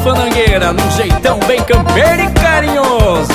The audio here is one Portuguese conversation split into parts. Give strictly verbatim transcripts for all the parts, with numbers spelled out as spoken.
fandangueira, num jeitão bem campeiro e carinhoso.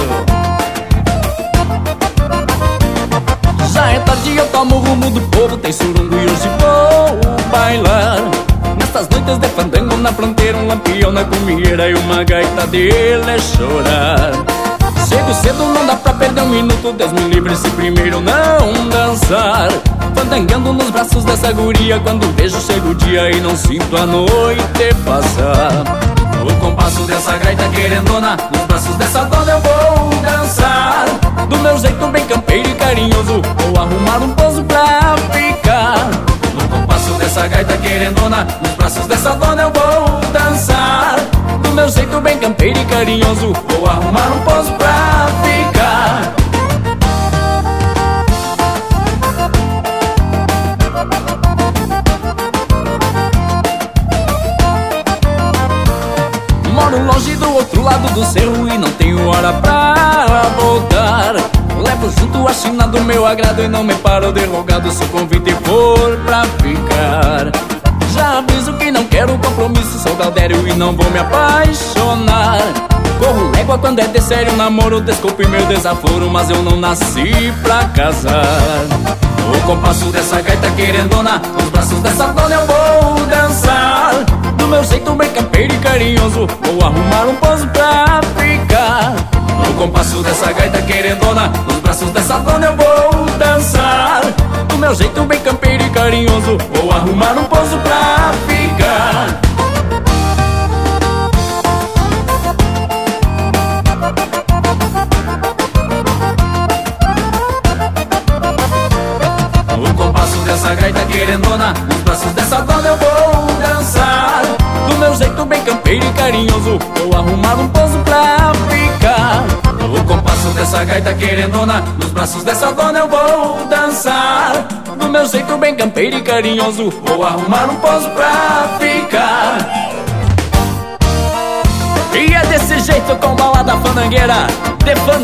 Já é tarde, eu tomo o rumo do povo, tem surungo e hoje vou bailar. Nestas noites de fandango na fronteira, um lampião na comieira e uma gaita dele chorar. Chego cedo, não dá pra perder um minuto, Deus me livre se primeiro não dançar. Fandangueando nos braços dessa guria, quando vejo chega o dia e não sinto a noite passar. O compasso dessa gaita querendona, nos braços dessa dona eu vou dançar. Do meu jeito bem campeiro e carinhoso, vou arrumar um pouso pra ficar. No compasso dessa gaita querendona, nos braços dessa dona eu vou dançar. Do meu jeito bem campeiro e carinhoso, vou arrumar um pouso pra ficar. Moro longe do outro lado do cerro e não tenho hora pra voltar. Levo junto a China do meu agrado e não me paro derrogado se o convite for pra ficar. Já aviso que não quero compromisso, sou Galdério e não vou me apaixonar. Corro légua quando é de sério namoro, desculpe meu desaforo, mas eu não nasci pra casar. O compasso dessa gaita querendona, nos braços dessa dona eu vou dançar. Do meu jeito bem campeiro e carinhoso, vou arrumar um pouso pra ficar. No compasso dessa gaita querendona, nos braços dessa dona eu vou dançar. Do meu jeito bem campeiro e carinhoso, vou arrumar um pouso pra ficar. No compasso dessa gaita querendona, nos braços dessa dona eu vou dançar. Do meu jeito bem campeiro e carinhoso, vou arrumar um pouso pra ficar. No compasso dessa gaita querendona, nos braços dessa dona eu vou dançar. Do meu jeito bem campeiro e carinhoso, vou arrumar um pouso pra ficar. E é desse jeito com balada fandangueira, de fandangueira.